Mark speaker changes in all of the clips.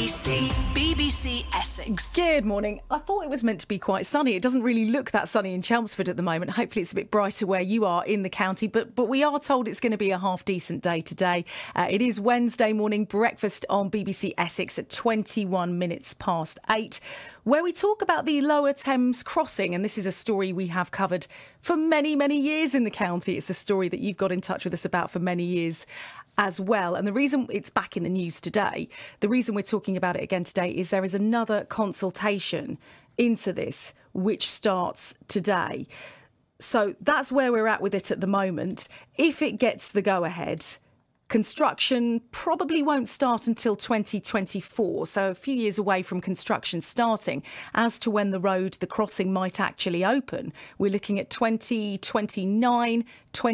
Speaker 1: BBC Essex.
Speaker 2: Good morning. I thought it was meant to be quite sunny. It doesn't really look that sunny in Chelmsford at the moment. Hopefully it's a bit brighter where you are in the county, but we are told it's going to be a half decent day today. It is Wednesday morning breakfast on BBC Essex at 21 minutes past 8, where we talk about the Lower Thames crossing. And this is a story we have covered for many, many years in the county. It's a story that you've got in touch with us about for many years as well. And the reason it's back in the news today, the reason we're talking about it again today, is there is another consultation into this which starts today. So that's where we're at with it at the moment. If it gets the go-ahead, construction probably won't start until 2024, so a few years away from construction starting. As to when the crossing might actually open, we're looking at 2029,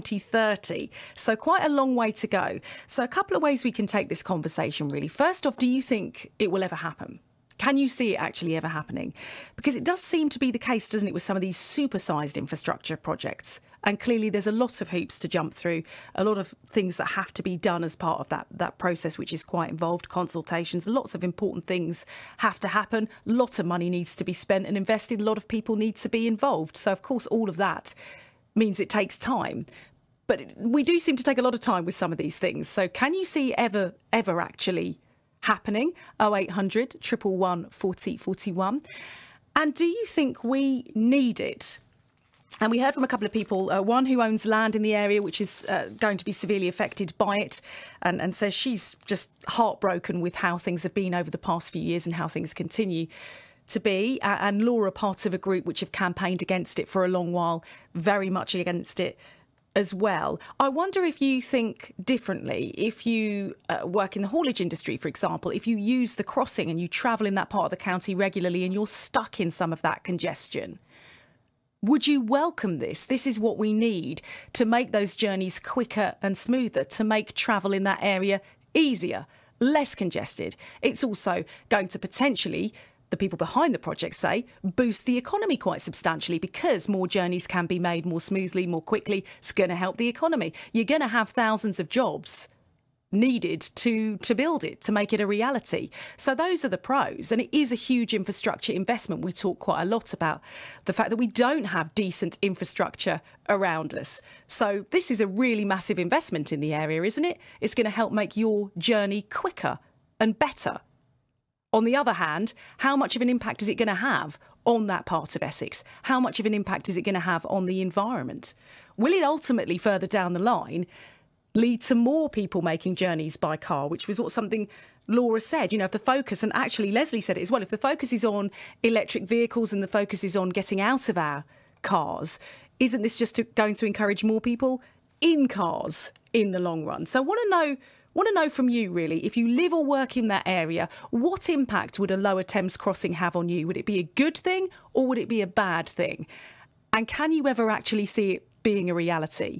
Speaker 2: 2030. So quite a long way to go. So a couple of ways we can take this conversation, really. First off, do you think it will ever happen? Can you see it actually ever happening? Because it does seem to be the case, doesn't it, with some of these supersized infrastructure projects. And clearly there's a lot of hoops to jump through, a lot of things that have to be done as part of that process, which is quite involved, consultations. Lots of important things have to happen. A lot of money needs to be spent and invested. A lot of people need to be involved. So, of course, all of that means it takes time. But we do seem to take a lot of time with some of these things. So can you see ever actually happening? 0800 111 40 41. And do you think we need it? And we heard from a couple of people, one who owns land in the area which is going to be severely affected by it, and says she's just heartbroken with how things have been over the past few years and how things continue to be. And Laura, part of a group which have campaigned against it for a long while, very much against it as well. I wonder if you think differently, if you work in the haulage industry, for example, if you use the crossing and you travel in that part of the county regularly and you're stuck in some of that congestion. Would you welcome this? This is what we need to make those journeys quicker and smoother, to make travel in that area easier, less congested. It's also going to potentially, the people behind the project say, boost the economy quite substantially, because more journeys can be made more smoothly, more quickly. It's going to help the economy. You're going to have thousands of jobs needed to build it, to make it a reality. So those are the pros. And it is a huge infrastructure investment. We talk quite a lot about the fact that we don't have decent infrastructure around us. So this is a really massive investment in the area, isn't it? It's going to help make your journey quicker and better. On the other hand, how much of an impact is it going to have on that part of Essex? How much of an impact is it going to have on the environment? Will it ultimately, further down the line, lead to more people making journeys by car, which was what something Laura said, if the focus, and actually Leslie said it as well, if the focus is on electric vehicles and the focus is on getting out of our cars, isn't this just going to encourage more people in cars in the long run? So I want to know from you, really, if you live or work in that area, what impact would a Lower Thames crossing have on you? Would it be a good thing or would it be a bad thing? And can you ever actually see it being a reality?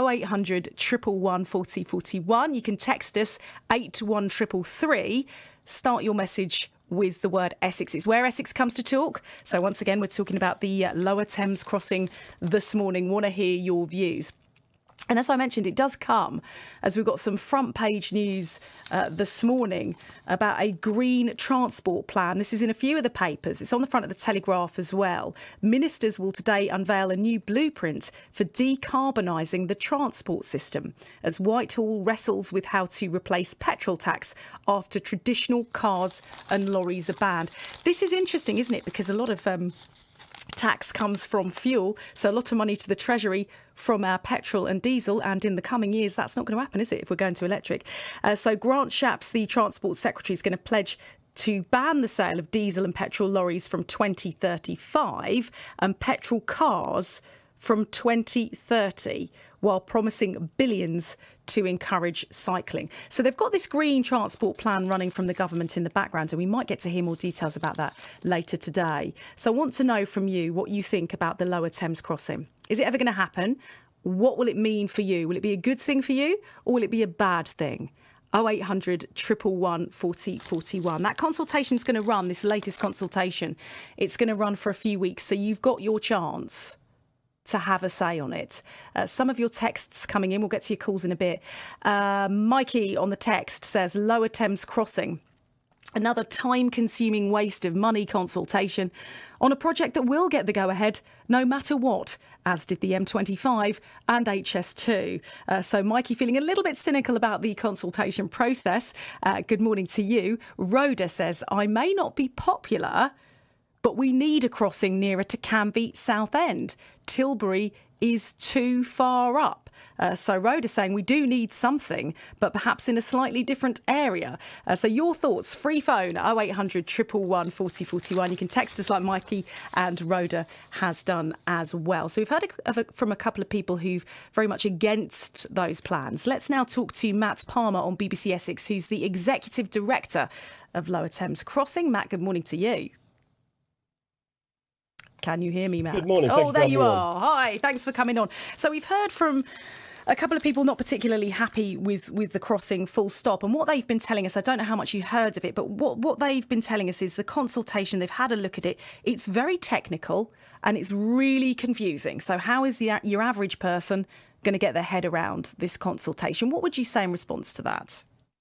Speaker 2: 0800 111 40 41. You can text us 81333. Start your message with the word Essex. It's where Essex comes to talk. So once again, we're talking about the Lower Thames crossing this morning. Want to hear your views. And as I mentioned, it does come as we've got some front page news this morning about a green transport plan. This is in a few of the papers. It's on the front of the Telegraph as well. Ministers will today unveil a new blueprint for decarbonising the transport system as Whitehall wrestles with how to replace petrol tax after traditional cars and lorries are banned. This is interesting, isn't it? Because a lot of tax comes from fuel, so a lot of money to the Treasury from our petrol and diesel, and in the coming years that's not going to happen, is it, if we're going to electric? So Grant Shapps, the Transport Secretary, is going to pledge to ban the sale of diesel and petrol lorries from 2035 and petrol cars from 2030, while promising billions to encourage cycling. So they've got this green transport plan running from the government in the background, and we might get to hear more details about that later today. So I want to know from you what you think about the Lower Thames crossing. Is it ever going to happen? What will it mean for you? Will it be a good thing for you, or will it be a bad thing? 0800 111 40 41. That consultation is going to run, this latest consultation, it's going to run for a few weeks, so you've got your chance to have a say on it. Some of your texts coming in, we'll get to your calls in a bit. Mikey on the text says Lower Thames crossing Another time-consuming waste of money consultation on a project that will get the go-ahead no matter what, as did the M25 and HS2. So Mikey feeling a little bit cynical about the consultation process. Good morning to you. Rhoda says, I may not be popular, but we need a crossing nearer to Canby Southend. Tilbury is too far up. So Rhoda saying we do need something, but perhaps in a slightly different area. So your thoughts, free phone 0800 111 4041. You can text us like Mikey and Rhoda has done as well. So we've heard from a couple of people who've very much against those plans. Let's now talk to Matt Palmer on BBC Essex, who's the Executive Director of Lower Thames Crossing. Matt, good morning to you. Can you hear me, Matt?
Speaker 1: Good morning.
Speaker 2: Oh, there you are. Hi, thanks for coming on. So we've heard from a couple of people not particularly happy with the crossing, full stop. And what they've been telling us, I don't know how much you heard of it, but what they've been telling us is the consultation, they've had a look at it. It's very technical and it's really confusing. So how is your average person going to get their head around this consultation? What would you say in response to that?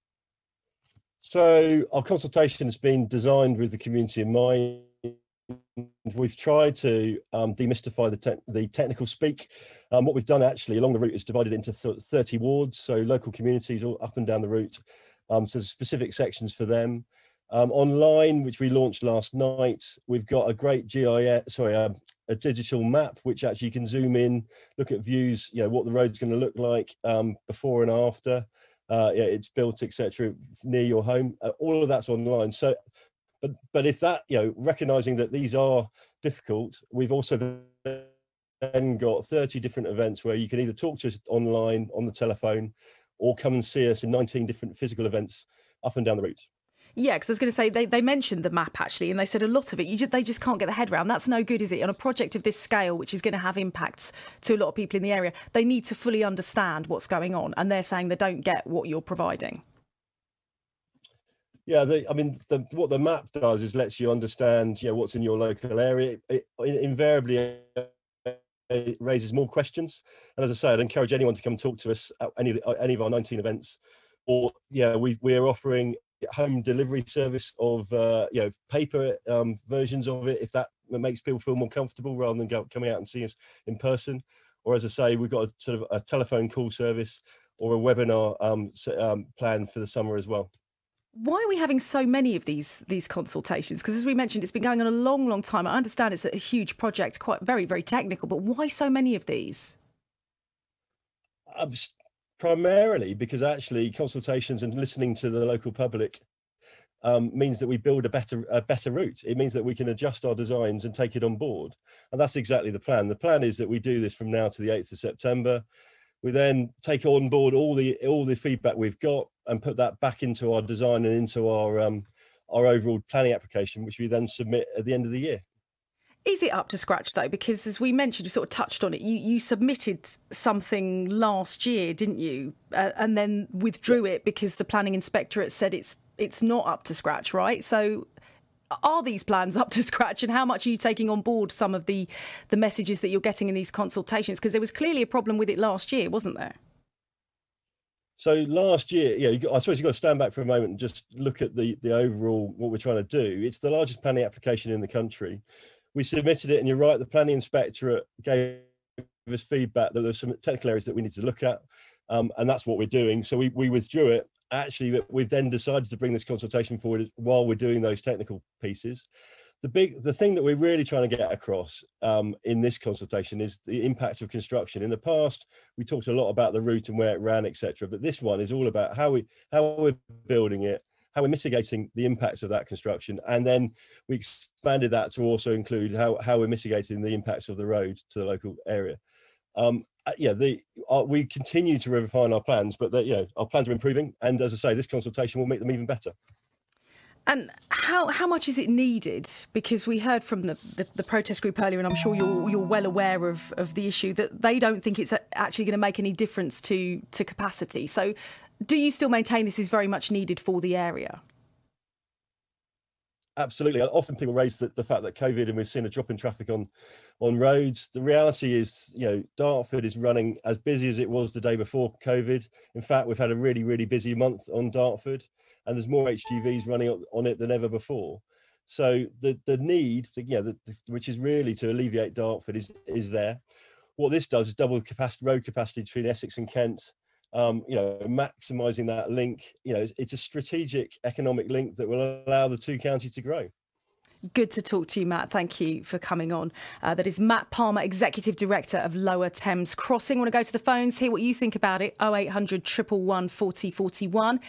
Speaker 1: So our consultation has been designed with the community in mind. We've tried to demystify the technical speak. What we've done actually along the route is divided into 30 wards, so local communities all up and down the route. So there's specific sections for them. Online, which we launched last night, we've got a great a digital map, which actually you can zoom in, look at views, what the road's going to look like before and after. It's built, etc., near your home. All of that's online. So. But if that, recognising that these are difficult, we've also then got 30 different events where you can either talk to us online, on the telephone, or come and see us in 19 different physical events up and down the route.
Speaker 2: Yeah, because I was going to say, they mentioned the map, actually, and they said a lot of it, they just can't get their head around. That's no good, is it? On a project of this scale, which is going to have impacts to a lot of people in the area, they need to fully understand what's going on, and they're saying they don't get what you're providing.
Speaker 1: Yeah, what the map does is lets you understand, what's in your local area. It invariably raises more questions. And as I say, I'd encourage anyone to come talk to us at any of our 19 events. Or we're offering home delivery service of paper versions of it, if that makes people feel more comfortable rather than coming out and seeing us in person. Or as I say, we've got a sort of a telephone call service or a webinar plan for the summer as well.
Speaker 2: Why are we having so many of these consultations? Because as we mentioned, it's been going on a long, long time. I understand it's a huge project, quite very, very technical, but why so many of these?
Speaker 1: Primarily because actually consultations and listening to the local public means that we build a better route. It means that we can adjust our designs and take it on board. And that's exactly the plan. The plan is that we do this from now to the 8th of September. We then take on board all the feedback we've got and put that back into our design and into our overall planning application, which we then submit at the end of the year.
Speaker 2: Is it up to scratch, though? Because as we mentioned, you sort of touched on it, you submitted something last year, didn't you? And then withdrew it because the planning inspectorate said it's not up to scratch, right? So are these plans up to scratch, and how much are you taking on board some of the messages that you're getting in these consultations? Because there was clearly a problem with it last year, wasn't there?
Speaker 1: So last year, I suppose you've got to stand back for a moment and just look at the overall, what we're trying to do. It's the largest planning application in the country. We submitted it, and you're right, the planning inspectorate gave us feedback that there's some technical areas that we need to look at, and that's what we're doing. So we withdrew it. Actually, we've then decided to bring this consultation forward while we're doing those technical pieces. The thing that we're really trying to get across in this consultation is the impact of construction. In the past, we talked a lot about the route and where it ran, etc. But this one is all about how we're building it, how we're mitigating the impacts of that construction, and then we expanded that to also include how we're mitigating the impacts of the road to the local area. We continue to refine our plans, but our plans are improving, and as I say, this consultation will make them even better.
Speaker 2: And how much is it needed? Because we heard from the protest group earlier, and I'm sure you're well aware of the issue, that they don't think it's actually going to make any difference to capacity. So do you still maintain this is very much needed for the area?
Speaker 1: Absolutely. Often people raise the fact that COVID, and we've seen a drop in traffic on roads. The reality is, Dartford is running as busy as it was the day before COVID. In fact, we've had a really, really busy month on Dartford, and there's more HGVs running on it than ever before. So the need, which is really to alleviate Dartford, is there. What this does is double the road capacity between Essex and Kent. Maximising that link. It's a strategic economic link that will allow the two counties to grow.
Speaker 2: Good to talk to you, Matt. Thank you for coming on. That is Matt Palmer, Executive Director of Lower Thames Crossing. I want to go to the phones, hear what you think about it. 0800 111 40 41.